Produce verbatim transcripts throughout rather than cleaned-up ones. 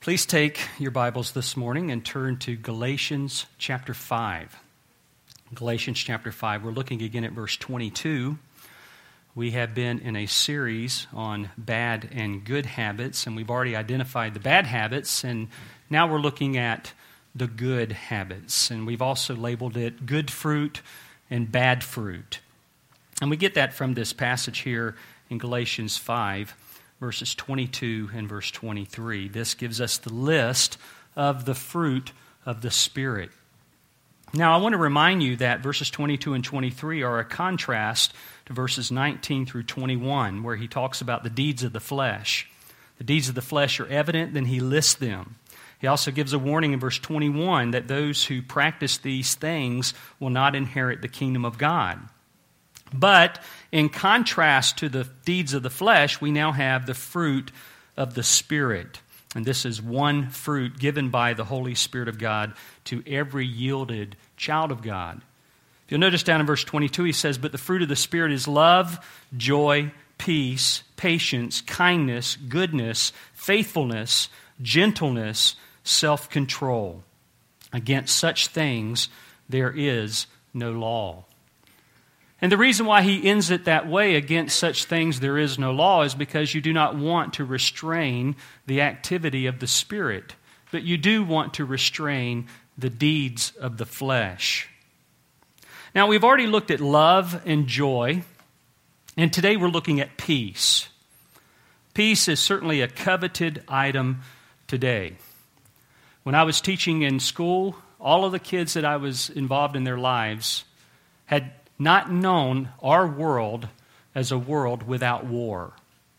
Please take your Bibles this morning and turn to Galatians chapter five. Galatians chapter five, we're looking again at verse twenty-two. We have been in a series on bad and good habits, and we've already identified the bad habits, and now we're looking at the good habits. And we've also labeled it good fruit and bad fruit. And we get that from this passage here in Galatians five. Verses twenty-two and verse twenty-three. This gives us the list of the fruit of the Spirit. Now, I want to remind you that verses twenty-two and twenty-three are a contrast to verses nineteen through twenty-one, where he talks about the deeds of the flesh. The deeds of the flesh are evident, then he lists them. He also gives a warning in verse twenty-one that those who practice these things will not inherit the kingdom of God. But in contrast to the deeds of the flesh, we now have the fruit of the Spirit. And this is one fruit given by the Holy Spirit of God to every yielded child of God. If you'll notice down in verse twenty-two, he says, "But the fruit of the Spirit is love, joy, peace, patience, kindness, goodness, faithfulness, gentleness, self-control. Against such things there is no law." And the reason why he ends it that way, against such things there is no law, is because you do not want to restrain the activity of the Spirit, but you do want to restrain the deeds of the flesh. Now, we've already looked at love and joy, and today we're looking at peace. Peace is certainly a coveted item today. When I was teaching in school, all of the kids that I was involved in their lives had not known our world as a world without war.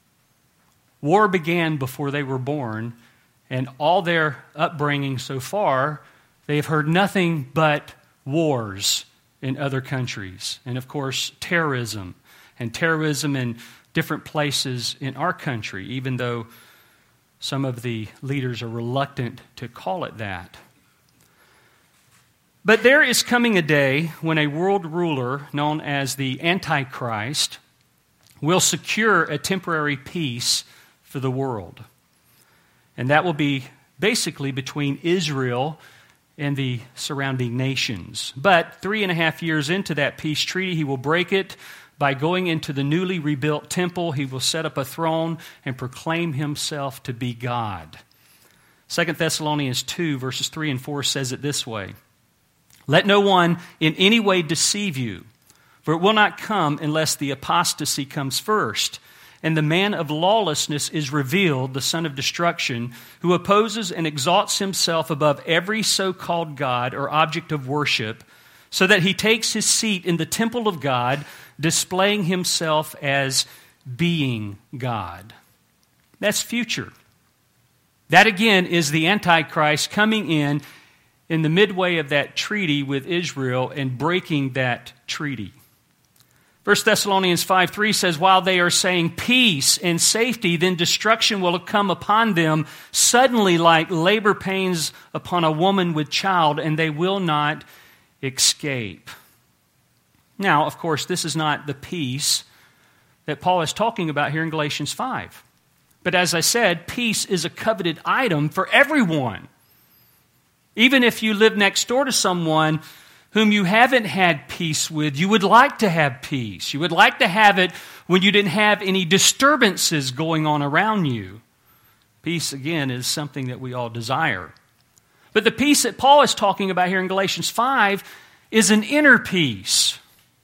War began before they were born, and all their upbringing so far, they've heard nothing but wars in other countries. And of course, terrorism, and terrorism in different places in our country, even though some of the leaders are reluctant to call it that. But there is coming a day when a world ruler known as the Antichrist will secure a temporary peace for the world. And that will be basically between Israel and the surrounding nations. But three and a half years into that peace treaty, he will break it by going into the newly rebuilt temple. He will set up a throne and proclaim himself to be God. Second Thessalonians two, verses three and four says it this way: "Let no one in any way deceive you, for it will not come unless the apostasy comes first, and the man of lawlessness is revealed, the son of destruction, who opposes and exalts himself above every so-called God or object of worship, so that he takes his seat in the temple of God, displaying himself as being God." That's future. That again is the Antichrist coming in in the midway of that treaty with Israel and breaking that treaty. First Thessalonians five three says, "While they are saying peace and safety, then destruction will come upon them suddenly like labor pains upon a woman with child, and they will not escape." Now, of course, this is not the peace that Paul is talking about here in Galatians five. But as I said, peace is a coveted item for everyone. Even if you live next door to someone whom you haven't had peace with, you would like to have peace. You would like to have it when you didn't have any disturbances going on around you. Peace, again, is something that we all desire. But the peace that Paul is talking about here in Galatians five is an inner peace.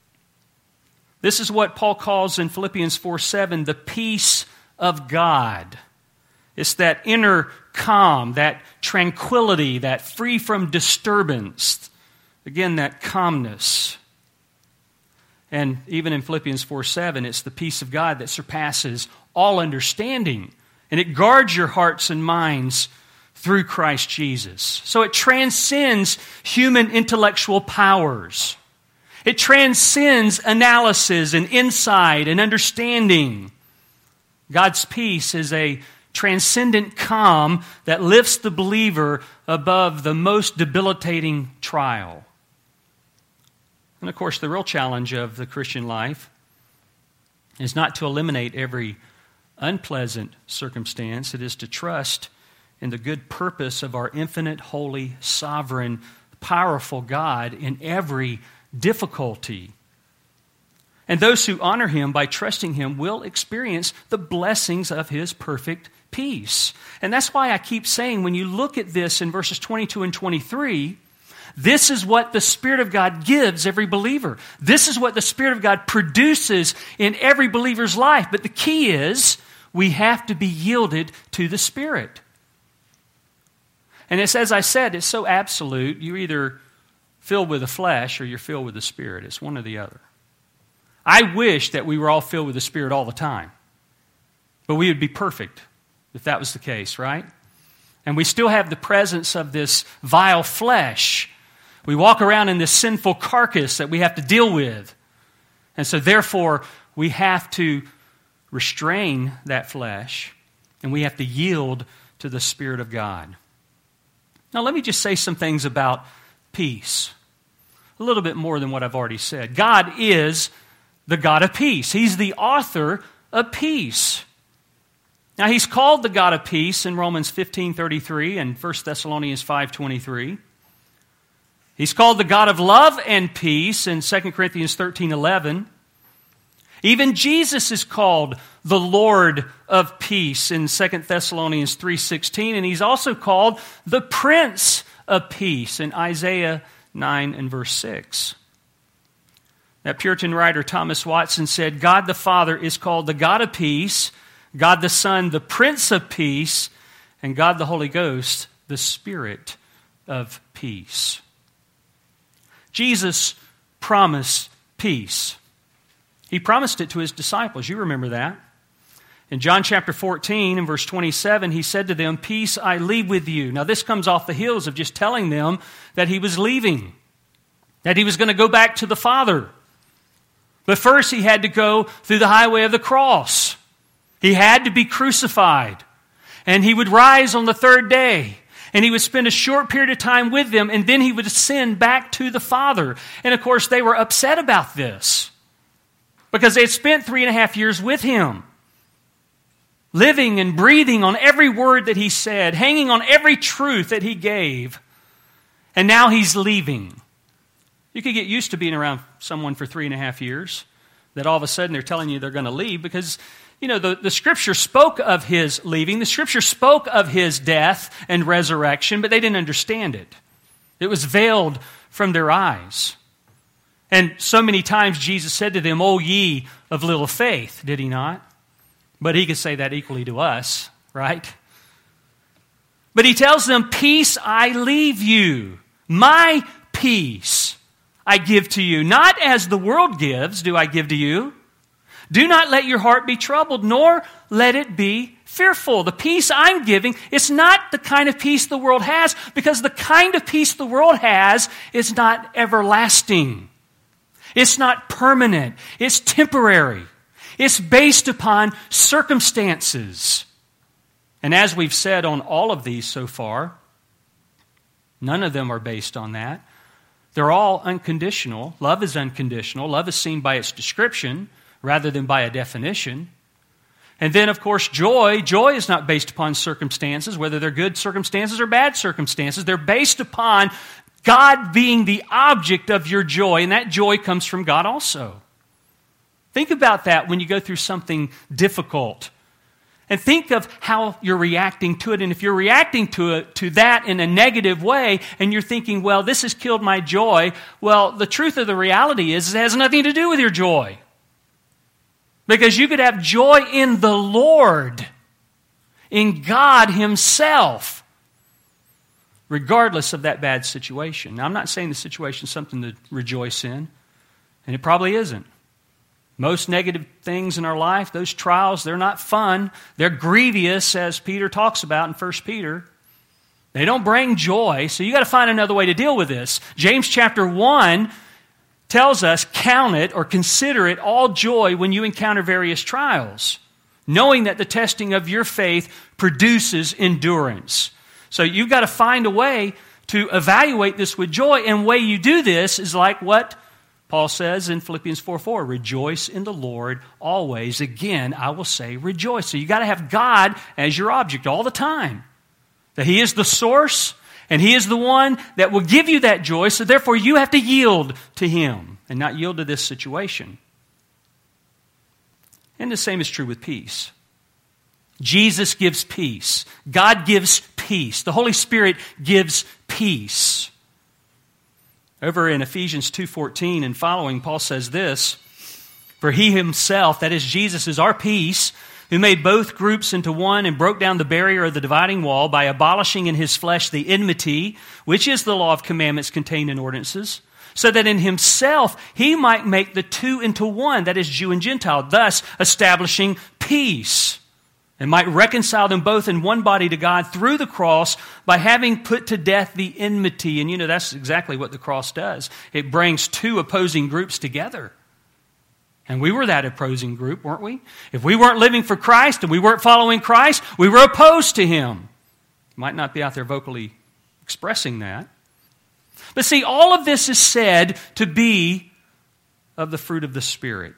This is what Paul calls in Philippians four seven the peace of God. It's that inner calm, that tranquility, that free from disturbance. Again, that calmness. And even in Philippians four seven, it's the peace of God that surpasses all understanding. And it guards your hearts and minds through Christ Jesus. So it transcends human intellectual powers. It transcends analysis and insight and understanding. God's peace is a transcendent calm that lifts the believer above the most debilitating trial. And of course, the real challenge of the Christian life is not to eliminate every unpleasant circumstance. It is to trust in the good purpose of our infinite, holy, sovereign, powerful God in every difficulty. And those who honor Him by trusting Him will experience the blessings of His perfect peace. And that's why I keep saying, when you look at this in verses twenty-two and twenty-three, this is what the Spirit of God gives every believer. This is what the Spirit of God produces in every believer's life. But the key is, we have to be yielded to the Spirit. And it's, as I said, it's so absolute. You're either filled with the flesh or you're filled with the Spirit. It's one or the other. I wish that we were all filled with the Spirit all the time. But we would be perfect if that was the case, right? And we still have the presence of this vile flesh. We walk around in this sinful carcass that we have to deal with. And so therefore, we have to restrain that flesh, and we have to yield to the Spirit of God. Now, let me just say some things about peace. A little bit more than what I've already said. God is the God of peace. He's the author of peace. Now, He's called the God of peace in Romans fifteen thirty-three and First Thessalonians five twenty-three. He's called the God of love and peace in Second Corinthians thirteen eleven. Even Jesus is called the Lord of peace in Second Thessalonians three sixteen, and He's also called the Prince of Peace in Isaiah nine and verse six. That Puritan writer Thomas Watson said, God the Father is called the God of peace, God the Son the Prince of Peace, and God the Holy Ghost the Spirit of Peace. Jesus promised peace. He promised it to His disciples. You remember that. In John chapter fourteen and verse twenty-seven, He said to them, peace I leave with you. Now this comes off the heels of just telling them that He was leaving, that He was going to go back to the Father. But first He had to go through the highway of the cross. He had to be crucified. And He would rise on the third day. And He would spend a short period of time with them, and then He would ascend back to the Father. And of course they were upset about this, because they had spent three and a half years with Him, living and breathing on every word that He said, hanging on every truth that He gave. And now He's leaving. You could get used to being around someone for three and a half years, that all of a sudden they're telling you they're going to leave, because, you know, the, the Scripture spoke of His leaving. The Scripture spoke of His death and resurrection, but they didn't understand it. It was veiled from their eyes. And so many times Jesus said to them, O ye of little faith, did He not? But He could say that equally to us, right? But He tells them, peace I leave you. My peace I give to you. Not as the world gives do I give to you. Do not let your heart be troubled, nor let it be fearful. The peace I'm giving, it's not the kind of peace the world has, because the kind of peace the world has is not everlasting. It's not permanent. It's temporary. It's based upon circumstances. And as we've said on all of these so far, none of them are based on that. They're all unconditional. Love is unconditional. Love is seen by its description rather than by a definition. And then, of course, joy. Joy is not based upon circumstances, whether they're good circumstances or bad circumstances. They're based upon God being the object of your joy, and that joy comes from God also. Think about that when you go through something difficult. And think of how you're reacting to it. And if you're reacting to it, to that in a negative way, and you're thinking, well, this has killed my joy, well, the truth of the reality is it has nothing to do with your joy. Because you could have joy in the Lord, in God Himself, regardless of that bad situation. Now, I'm not saying the situation is something to rejoice in, and it probably isn't. Most negative things in our life, those trials, they're not fun. They're grievous, as Peter talks about in First Peter. They don't bring joy, so you got to find another way to deal with this. James chapter one tells us, count it or consider it all joy when you encounter various trials, knowing that the testing of your faith produces endurance. So you've got to find a way to evaluate this with joy, and the way you do this is like what Paul says in Philippians four four, rejoice in the Lord always. Again, I will say rejoice. So you got to have God as your object all the time. That He is the source, and He is the one that will give you that joy, so therefore you have to yield to Him and not yield to this situation. And the same is true with peace. Jesus gives peace. God gives peace. The Holy Spirit gives peace. Over in Ephesians two fourteen and following, Paul says this, "For He Himself," that is Jesus, "is our peace, who made both groups into one and broke down the barrier of the dividing wall by abolishing in His flesh the enmity, which is the law of commandments contained in ordinances, so that in Himself He might make the two into one," that is Jew and Gentile, "thus establishing peace, and might reconcile them both in one body to God through the cross by having put to death the enmity." And you know, that's exactly what the cross does. It brings two opposing groups together. And we were that opposing group, weren't we? If we weren't living for Christ and we weren't following Christ, we were opposed to Him. Might not be out there vocally expressing that. But see, all of this is said to be of the fruit of the Spirit.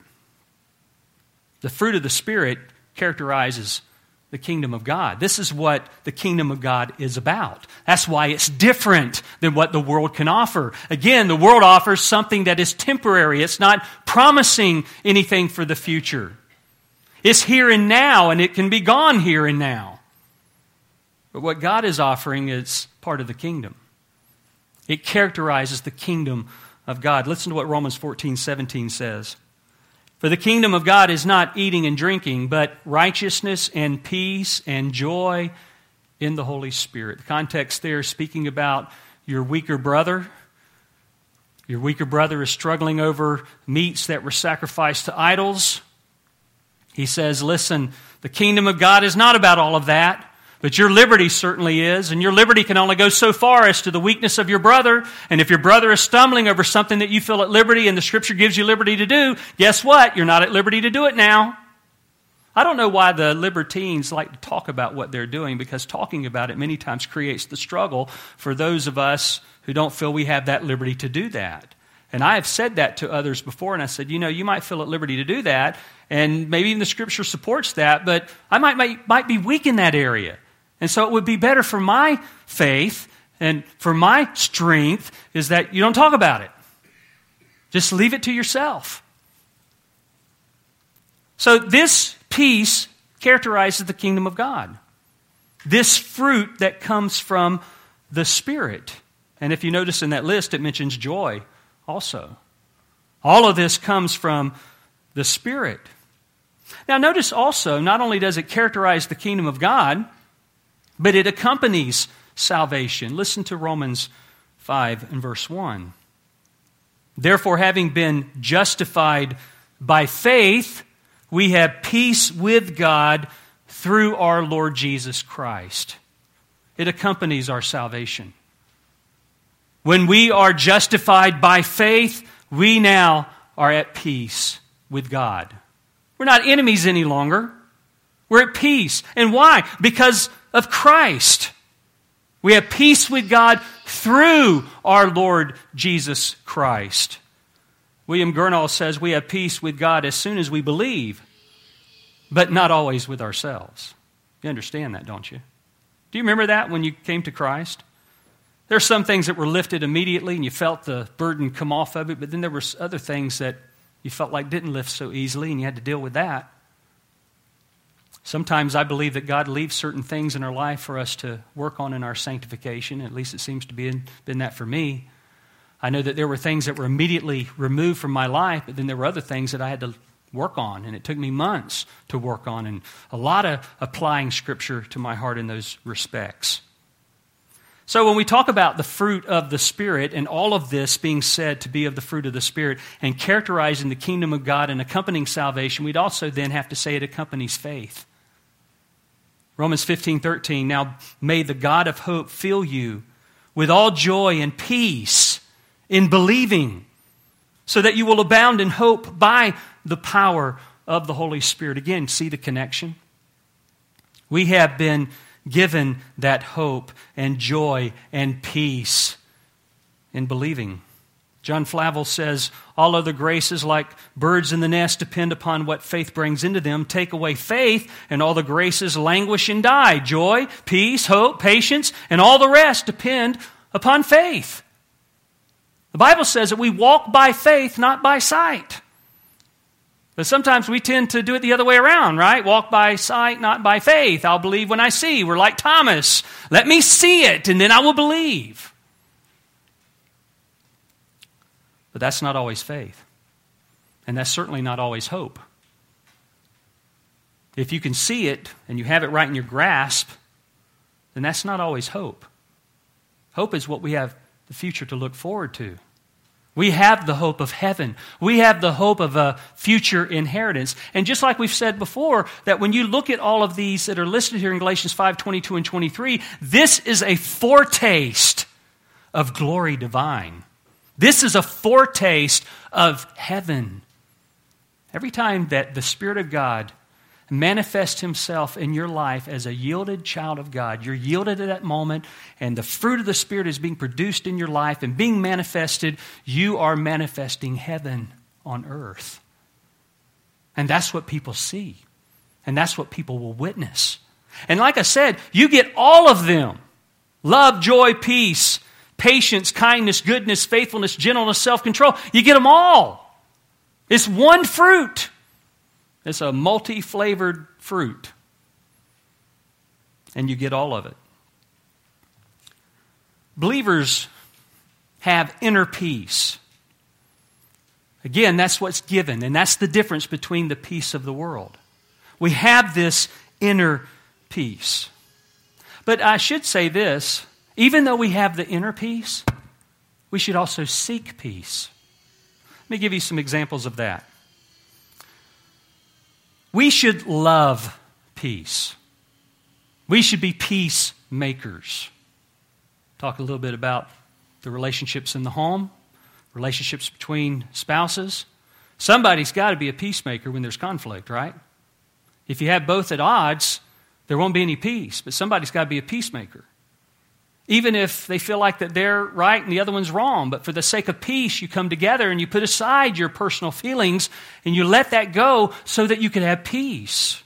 The fruit of the Spirit characterizes the kingdom of God. This is what the kingdom of God is about. That's why it's different than what the world can offer. Again, the world offers something that is temporary. It's not promising anything for the future. It's here and now, and it can be gone here and now. But what God is offering is part of the kingdom. It characterizes the kingdom of God. Listen to what Romans fourteen seventeen says. "For the kingdom of God is not eating and drinking, but righteousness and peace and joy in the Holy Spirit." The context there is speaking about your weaker brother. Your weaker brother is struggling over meats that were sacrificed to idols. He says, listen, the kingdom of God is not about all of that. But your liberty certainly is, and your liberty can only go so far as to the weakness of your brother. And if your brother is stumbling over something that you feel at liberty and the Scripture gives you liberty to do, guess what? You're not at liberty to do it now. I don't know why the libertines like to talk about what they're doing, because talking about it many times creates the struggle for those of us who don't feel we have that liberty to do that. And I have said that to others before, and I said, you know, you might feel at liberty to do that, and maybe even the Scripture supports that, but I might, might, might be weak in that area. And so it would be better for my faith and for my strength is that you don't talk about it. Just leave it to yourself. So this peace characterizes the kingdom of God. This fruit that comes from the Spirit. And if you notice in that list, it mentions joy also. All of this comes from the Spirit. Now notice also, not only does it characterize the kingdom of God, but it accompanies salvation. Listen to Romans five and verse one. "Therefore, having been justified by faith, we have peace with God through our Lord Jesus Christ." It accompanies our salvation. When we are justified by faith, we now are at peace with God. We're not enemies any longer. We're at peace. And why? Because of Christ. We have peace with God through our Lord Jesus Christ. William Gurnall says we have peace with God as soon as we believe, but not always with ourselves. You understand that, don't you? Do you remember that when you came to Christ? There are some things that were lifted immediately and you felt the burden come off of it, but then there were other things that you felt like didn't lift so easily and you had to deal with that. Sometimes I believe that God leaves certain things in our life for us to work on in our sanctification. At least it seems to be been that for me. I know that there were things that were immediately removed from my life, but then there were other things that I had to work on, and it took me months to work on, and a lot of applying Scripture to my heart in those respects. So when we talk about the fruit of the Spirit, and all of this being said to be of the fruit of the Spirit, and characterizing the kingdom of God and accompanying salvation, we'd also then have to say it accompanies faith. Romans fifteen thirteen, "Now may the God of hope fill you with all joy and peace in believing, so that you will abound in hope by the power of the Holy Spirit." Again, see the connection? We have been given that hope and joy and peace in believing. John Flavel says, all other graces like birds in the nest depend upon what faith brings into them. Take away faith, and all the graces languish and die. Joy, peace, hope, patience, and all the rest depend upon faith. The Bible says that we walk by faith, not by sight. But sometimes we tend to do it the other way around, right? Walk by sight, not by faith. I'll believe when I see. We're like Thomas. Let me see it, and then I will believe. But that's not always faith. And that's certainly not always hope. If you can see it and you have it right in your grasp, then that's not always hope. Hope is what we have the future to look forward to. We have the hope of heaven. We have the hope of a future inheritance. And just like we've said before, that when you look at all of these that are listed here in Galatians five, twenty-two and twenty-three, this is a foretaste of glory divine. This is a foretaste of heaven. Every time that the Spirit of God manifests Himself in your life as a yielded child of God, you're yielded at that moment, and the fruit of the Spirit is being produced in your life and being manifested, you are manifesting heaven on earth. And that's what people see. And that's what people will witness. And like I said, you get all of them. Love, joy, peace, patience, kindness, goodness, faithfulness, gentleness, self-control. You get them all. It's one fruit. It's a multi-flavored fruit. And you get all of it. Believers have inner peace. Again, that's what's given, and that's the difference between the peace of the world. We have this inner peace. But I should say this, even though we have the inner peace, we should also seek peace. Let me give you some examples of that. We should love peace. We should be peacemakers. Talk a little bit about the relationships in the home, relationships between spouses. Somebody's got to be a peacemaker when there's conflict, right? If you have both at odds, there won't be any peace, but somebody's got to be a peacemaker. Even if they feel like that they're right and the other one's wrong. But for the sake of peace, you come together and you put aside your personal feelings and you let that go so that you can have peace.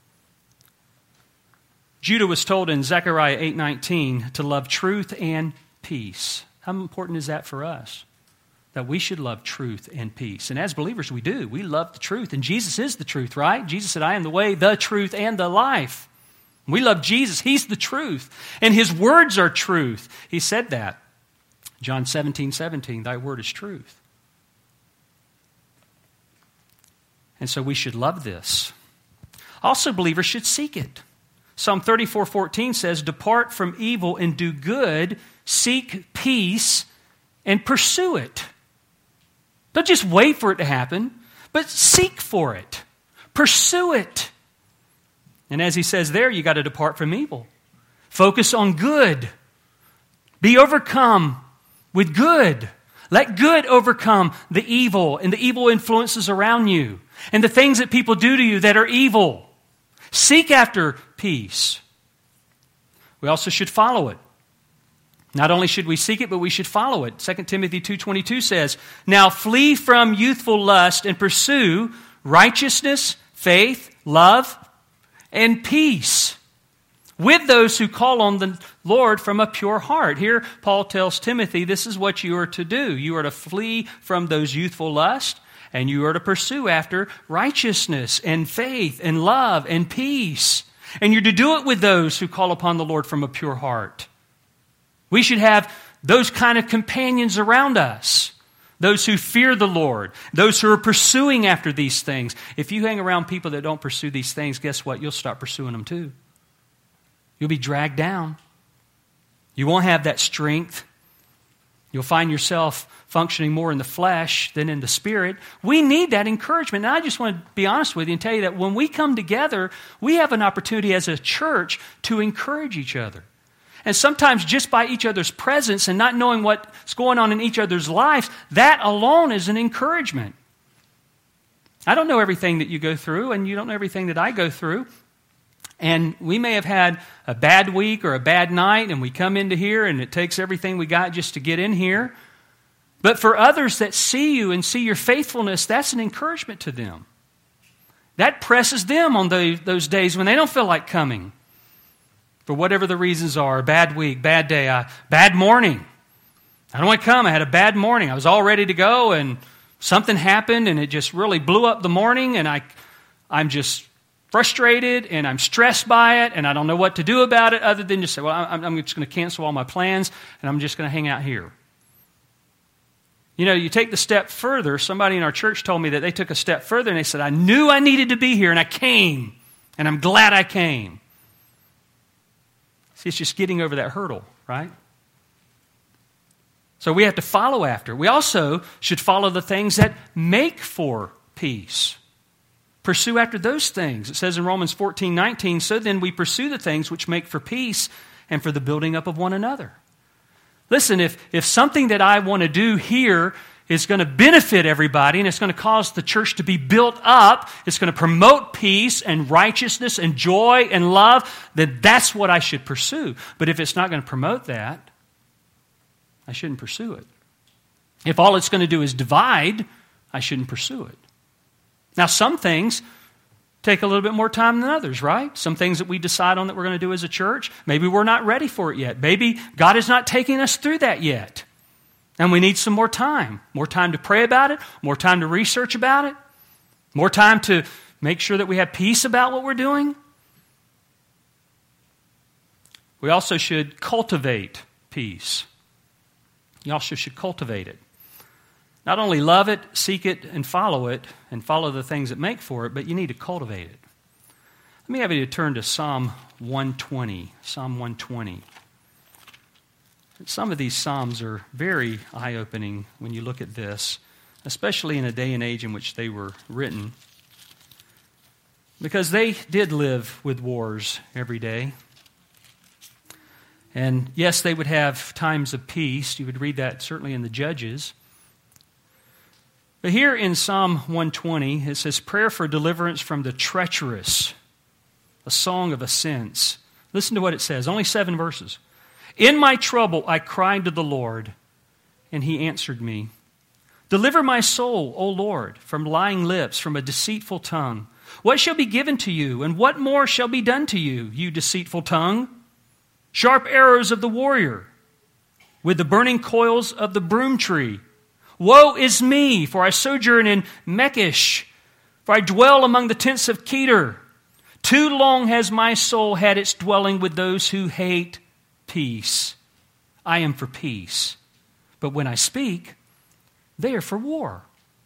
Judah was told in Zechariah eight nineteen to love truth and peace. How important is that for us? That we should love truth and peace. And as believers, we do. We love the truth. And Jesus is the truth, right? Jesus said, I am the way, the truth, and the life. We love Jesus. He's the truth. And His words are truth. He said that. John seventeen seventeen, thy word is truth. And so we should love this. Also, believers should seek it. Psalm thirty-four fourteen says, depart from evil and do good, seek peace and pursue it. Don't just wait for it to happen, but seek for it. Pursue it. And as he says there, you got to depart from evil. Focus on good. Be overcome with good. Let good overcome the evil and the evil influences around you and the things that people do to you that are evil. Seek after peace. We also should follow it. Not only should we seek it, but we should follow it. Second Timothy two twenty-two says, now flee from youthful lust and pursue righteousness, faith, love, and peace with those who call on the Lord from a pure heart. Here, Paul tells Timothy, this is what you are to do. You are to flee from those youthful lusts, and you are to pursue after righteousness and faith and love and peace. And you're to do it with those who call upon the Lord from a pure heart. We should have those kind of companions around us. Those who fear the Lord. Those who are pursuing after these things. If you hang around people that don't pursue these things, guess what? You'll start pursuing them too. You'll be dragged down. You won't have that strength. You'll find yourself functioning more in the flesh than in the spirit. We need that encouragement. And I just want to be honest with you and tell you that when we come together, we have an opportunity as a church to encourage each other. And sometimes just by each other's presence and not knowing what's going on in each other's lives, that alone is an encouragement. I don't know everything that you go through, and you don't know everything that I go through. And we may have had a bad week or a bad night, and we come into here, and it takes everything we got just to get in here. But for others that see you and see your faithfulness, that's an encouragement to them. That presses them on the, those days when they don't feel like coming. For whatever the reasons are, bad week, bad day, uh, bad morning. I don't want to come. I had a bad morning. I was all ready to go and something happened and it just really blew up the morning and I, I'm just frustrated and I'm stressed by it and I don't know what to do about it other than just say, well, I'm, I'm just going to cancel all my plans and I'm just going to hang out here. You know, you take the step further. Somebody in our church told me that they took a step further and they said, I knew I needed to be here and I came and I'm glad I came. See, it's just getting over that hurdle, right? So we have to follow after. We also should follow the things that make for peace. Pursue after those things. It says in Romans fourteen nineteen, so then we pursue the things which make for peace and for the building up of one another. Listen, if, if something that I want to do here is going to benefit everybody and it's going to cause the church to be built up, it's going to promote peace and righteousness and joy and love, then that's what I should pursue. But if it's not going to promote that, I shouldn't pursue it. If all it's going to do is divide, I shouldn't pursue it. Now, some things take a little bit more time than others, right? Some things that we decide on that we're going to do as a church, maybe we're not ready for it yet. Maybe God is not taking us through that yet. And we need some more time. More time to pray about it, more time to research about it, more time to make sure that we have peace about what we're doing. We also should cultivate peace. You also should cultivate it. Not only love it, seek it, and follow it, and follow the things that make for it, but you need to cultivate it. Let me have you turn to Psalm one twenty. Psalm one twenty. Some of these Psalms are very eye-opening when you look at this, especially in a day and age in which they were written, because they did live with wars every day. And yes, they would have times of peace. You would read that certainly in the Judges. But here in Psalm one twenty, it says, prayer for deliverance from the treacherous, a song of ascents. Listen to what it says, only seven verses. In my trouble I cried to the Lord, and he answered me. Deliver my soul, O Lord, from lying lips, from a deceitful tongue. What shall be given to you, and what more shall be done to you, you deceitful tongue? Sharp arrows of the warrior, with the burning coils of the broom tree. Woe is me, for I sojourn in Mechish, for I dwell among the tents of Kedar. Too long has my soul had its dwelling with those who hate peace. I am for peace, but when I speak, they are for war.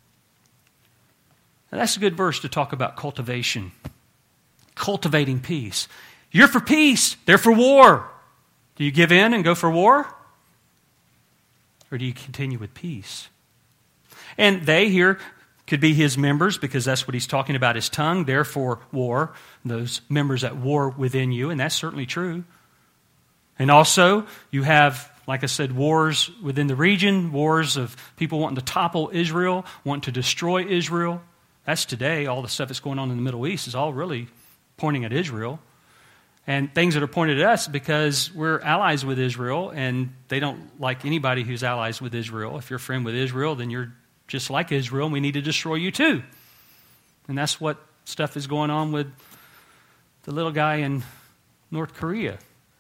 Now that's a good verse to talk about cultivation. Cultivating peace. You're for peace, they're for war. Do you give in and go for war? Or do you continue with peace? And they here could be his members, because that's what he's talking about, his tongue, therefore war, those members at war within you, and that's certainly true. And also, you have, like I said, wars within the region, wars of people wanting to topple Israel, wanting to destroy Israel. That's today. All the stuff that's going on in the Middle East is all really pointing at Israel. And things that are pointed at us because we're allies with Israel, and they don't like anybody who's allies with Israel. If you're a friend with Israel, then you're just like Israel, and we need to destroy you too. And that's what stuff is going on with the little guy in North Korea.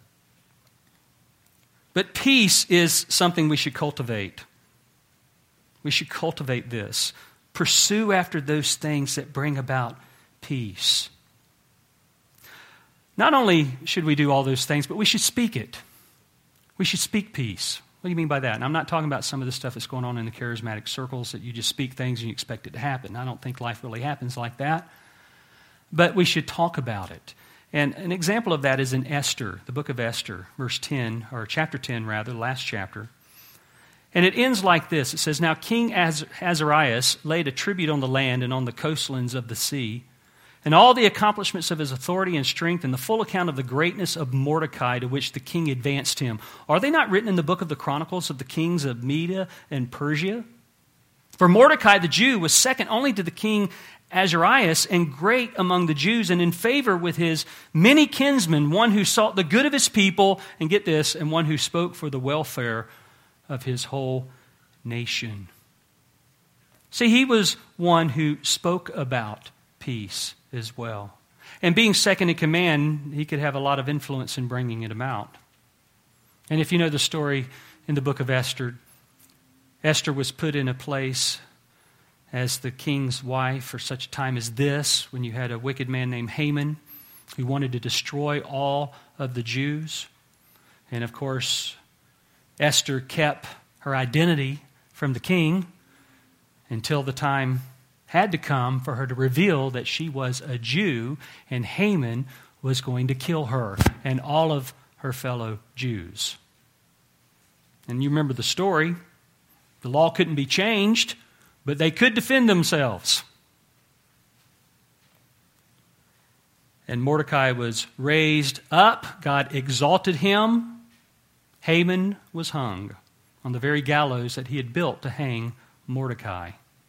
But peace is something we should cultivate. We should cultivate this. Pursue after those things that bring about peace. Not only should we do all those things, but we should speak it. We should speak peace. What do you mean by that? And I'm not talking about some of the stuff that's going on in the charismatic circles that you just speak things and you expect it to happen. I don't think life really happens like that. But we should talk about it. And an example of that is in Esther, the book of Esther, verse ten, or chapter ten rather, the last chapter. And it ends like this. It says, Now King Azarias laid a tribute on the land and on the coastlands of the sea, and all the accomplishments of his authority and strength, and the full account of the greatness of Mordecai to which the king advanced him. Are they not written in the book of the Chronicles of the kings of Media and Persia? For Mordecai the Jew was second only to the king Azarias, and great among the Jews, and in favor with his many kinsmen, one who sought the good of his people, and get this, and one who spoke for the welfare of his whole nation. See, he was one who spoke about peace as well. And being second in command, he could have a lot of influence in bringing it about. And if you know the story in the book of Esther, Esther was put in a place as the king's wife for such a time as this, when you had a wicked man named Haman who wanted to destroy all of the Jews. And of course, Esther kept her identity from the king until the time had to come for her to reveal that she was a Jew and Haman was going to kill her and all of her fellow Jews. And you remember the story. The law couldn't be changed, but they could defend themselves. And Mordecai was raised up. God exalted him. Haman was hung on the very gallows that he had built to hang Mordecai.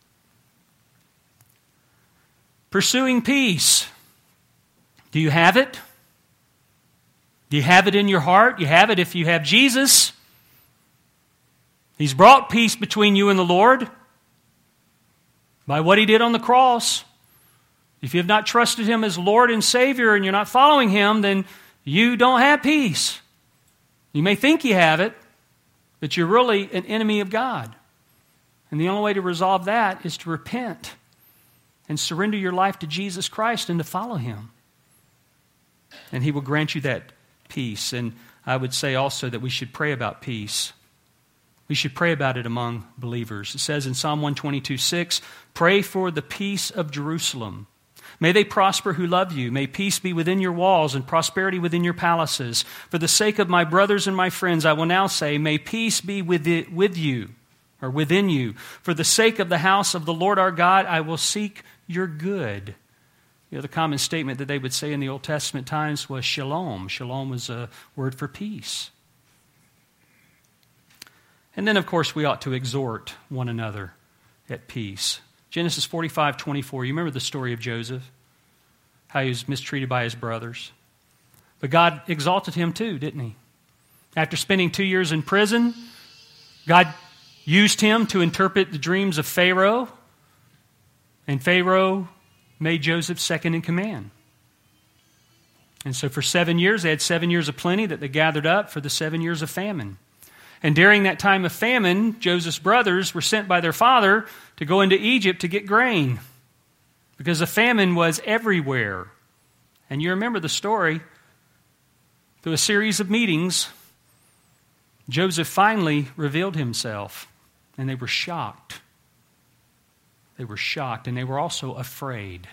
Pursuing peace. Do you have it? Do you have it in your heart? You have it if you have Jesus. He's brought peace between you and the Lord by what he did on the cross. If you have not trusted him as Lord and Savior and you're not following him, then you don't have peace. You may think you have it, but you're really an enemy of God. And the only way to resolve that is to repent and surrender your life to Jesus Christ and to follow him. And he will grant you that peace. And I would say also that we should pray about peace. We should pray about it among believers. It says in Psalm one twenty-two, six, pray for the peace of Jerusalem. May they prosper who love you. May peace be within your walls and prosperity within your palaces. For the sake of my brothers and my friends, I will now say, may peace be with, it, with you, or within you. For the sake of the house of the Lord our God, I will seek your good. You know, the common statement that they would say in the Old Testament times was shalom. Shalom was a word for peace. And then, of course, we ought to exhort one another at peace. Genesis forty-five twenty-four, you remember the story of Joseph, how he was mistreated by his brothers. But God exalted him too, didn't he? After spending two years in prison, God used him to interpret the dreams of Pharaoh, and Pharaoh made Joseph second in command. And so for seven years, they had seven years of plenty that they gathered up for the seven years of famine. And during that time of famine, Joseph's brothers were sent by their father to go into Egypt to get grain because the famine was everywhere. And you remember the story. Through a series of meetings, Joseph finally revealed himself, and they were shocked. They were shocked, and they were also afraid.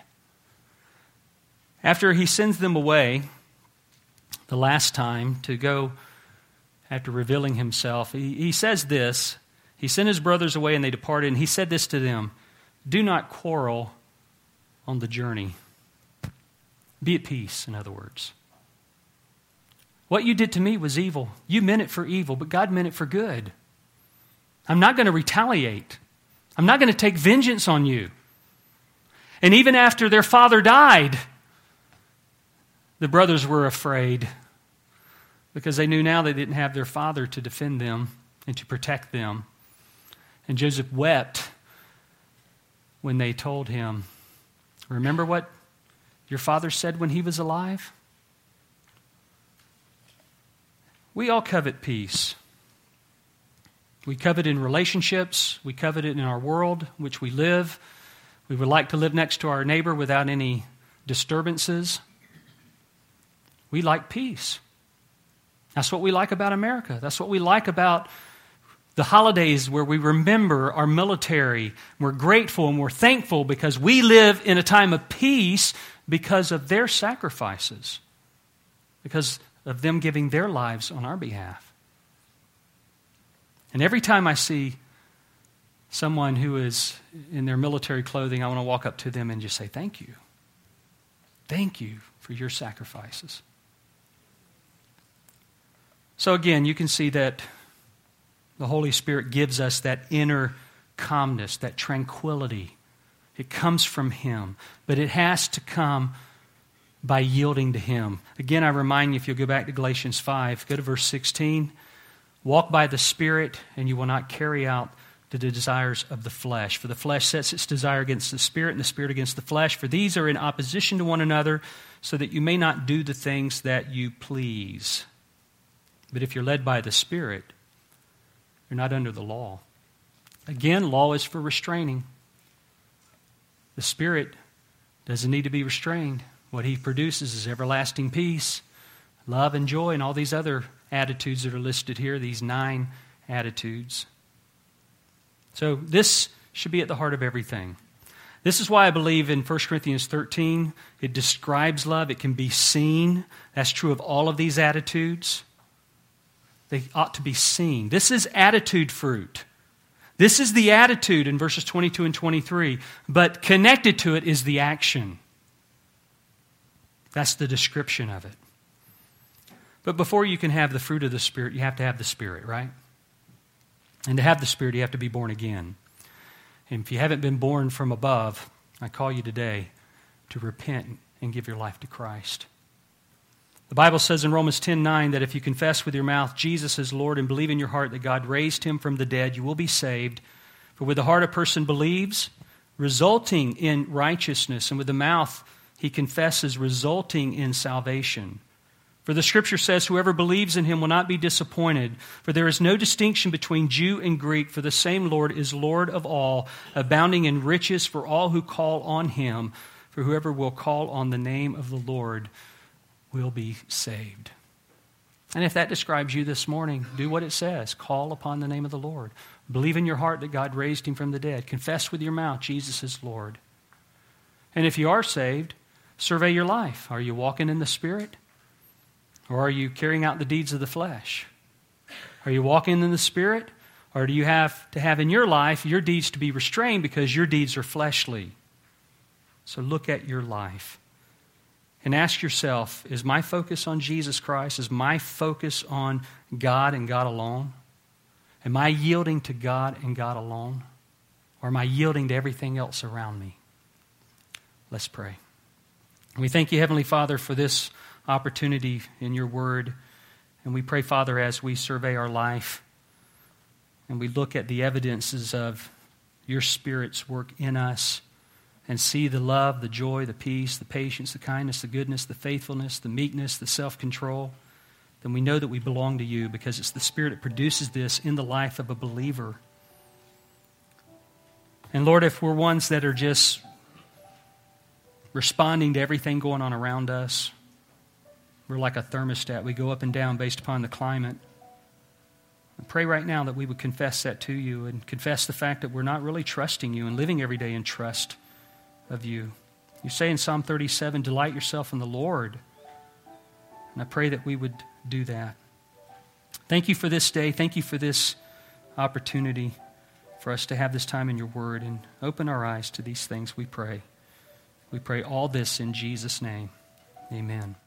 After he sends them away the last time to go, after revealing himself, he, he says this. He sent his brothers away and they departed, and he said this to them, do not quarrel on the journey. Be at peace, in other words. What you did to me was evil. You meant it for evil, but God meant it for good. I'm not going to retaliate. I'm not going to take vengeance on you. And even after their father died, the brothers were afraid because they knew now they didn't have their father to defend them and to protect them. And Joseph wept when they told him, remember what your father said when he was alive? We all covet peace. We covet in relationships. We covet it in our world in which we live. We would like to live next to our neighbor without any disturbances. We like peace. That's what we like about America. That's what we like about the holidays where we remember our military. We're grateful and we're thankful because we live in a time of peace because of their sacrifices, because of them giving their lives on our behalf. And every time I see someone who is in their military clothing, I want to walk up to them and just say, thank you. Thank you for your sacrifices. So again, you can see that the Holy Spirit gives us that inner calmness, that tranquility. It comes from Him, but it has to come by yielding to Him. Again, I remind you, if you'll go back to Galatians five, go to verse sixteen. Walk by the Spirit, and you will not carry out the desires of the flesh. For the flesh sets its desire against the Spirit, and the Spirit against the flesh. For these are in opposition to one another, so that you may not do the things that you please. But if you're led by the Spirit, you're not under the law. Again, law is for restraining. The Spirit doesn't need to be restrained. What He produces is everlasting peace, love, and joy, and all these other attitudes that are listed here, these nine attitudes. So this should be at the heart of everything. This is why I believe in First Corinthians thirteen, it describes love. It can be seen. That's true of all of these attitudes. They ought to be seen. This is attitude fruit. This is the attitude in verses twenty-two and twenty-three, but connected to it is the action. That's the description of it. But before you can have the fruit of the Spirit, you have to have the Spirit, right? And to have the Spirit, you have to be born again. And if you haven't been born from above, I call you today to repent and give your life to Christ. The Bible says in Romans ten nine that if you confess with your mouth Jesus is Lord and believe in your heart that God raised Him from the dead, you will be saved. For with the heart a person believes, resulting in righteousness, and with the mouth he confesses, resulting in salvation. For the Scripture says, whoever believes in Him will not be disappointed. For there is no distinction between Jew and Greek, for the same Lord is Lord of all, abounding in riches for all who call on Him. For whoever will call on the name of the Lord will be saved. And if that describes you this morning, do what it says. Call upon the name of the Lord. Believe in your heart that God raised Him from the dead. Confess with your mouth Jesus is Lord. And if you are saved, survey your life. Are you walking in the Spirit? Or are you carrying out the deeds of the flesh? Are you walking in the Spirit? Or do you have to have in your life your deeds to be restrained because your deeds are fleshly? So look at your life and ask yourself, is my focus on Jesus Christ? Is my focus on God and God alone? Am I yielding to God and God alone? Or am I yielding to everything else around me? Let's pray. We thank you, Heavenly Father, for this opportunity in your word. And we pray, Father, as we survey our life and we look at the evidences of your Spirit's work in us and see the love, the joy, the peace, the patience, the kindness, the goodness, the faithfulness, the meekness, the self-control, then we know that we belong to you because it's the Spirit that produces this in the life of a believer. And Lord, if we're ones that are just responding to everything going on around us, we're like a thermostat. We go up and down based upon the climate. I pray right now that we would confess that to you and confess the fact that we're not really trusting you and living every day in trust of you. You say in Psalm thirty-seven, delight yourself in the Lord. And I pray that we would do that. Thank you for this day. Thank you for this opportunity for us to have this time in your word and open our eyes to these things, we pray. We pray all this in Jesus' name. Amen.